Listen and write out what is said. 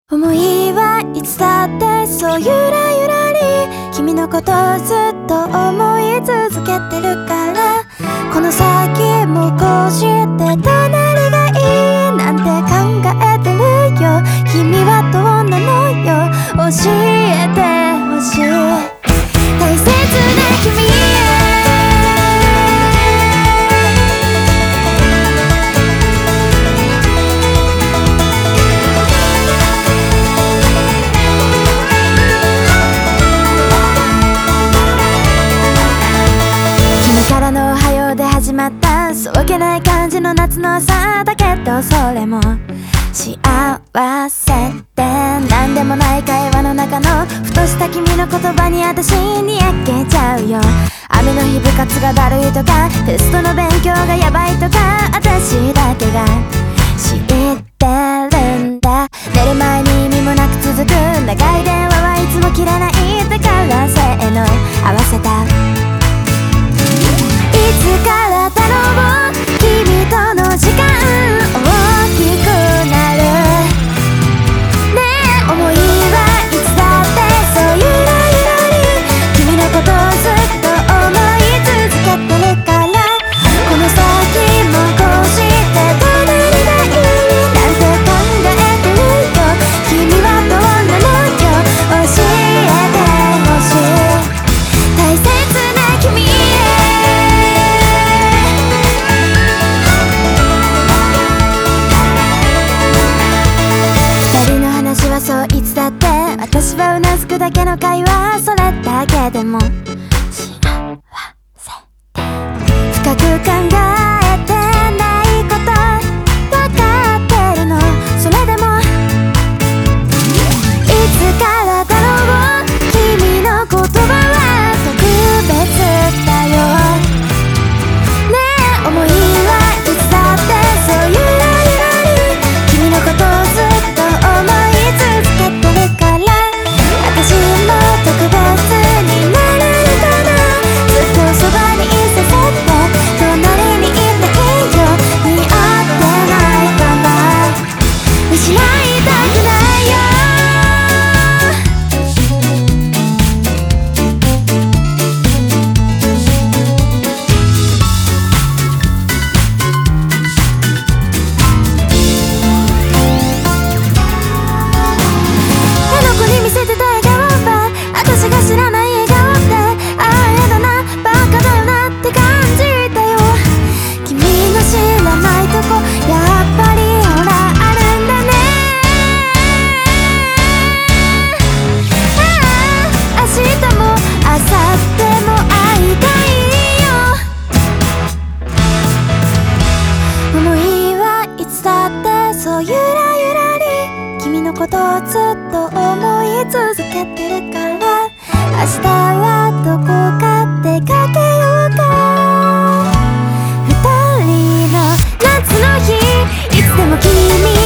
思いはいつだってそうゆらゆらり君のことをずっと思い続けてるからこの先もこうして隣がいいなんて考えてるよ君はどうなのよ教えてほしい大切な君へからのおはようで始まったそわけない感じの夏の朝だけどそれも幸せってなんでもない会話の中のふとした君の言葉に私にやけちゃうよ雨の日部活がだるいとかテストの勉強がやばいとか私だけが知ってるんだ寝る前に意味もなく続く長い電話はいつも切らないだからせーの合わせたいつからだろう君との時間大きくなるねえ思いはいつだってそうゆらゆらり君のことをずっと思い続けてるからこの先もこうして隣がいいなんて考えてるよ君はどうなのよ教えてほしい大切な君へそういつだって私はうなずくだけの会話それだけでも幸せって深く考えてないこと分かってるのそれでもいつからだろう君の言葉は特別だよねえ思いはいつだってそうゆらゆらり君のことをずっと思い続けてるから私も特別になれるかなずっとそばにいさせて隣にいていいよ似合ってないかな失いたくないよ見せてた笑顔は私が知らない笑顔ってああやだなバカだよなって感じたよ君の知らないとこやっぱりほらあるんだねああ明日も明後日も会いたいよ思いはいつだってそうゆらゆらり君のことをずっと思い続けてるから明日はどこか出かけようか二人の夏の日いつでも君に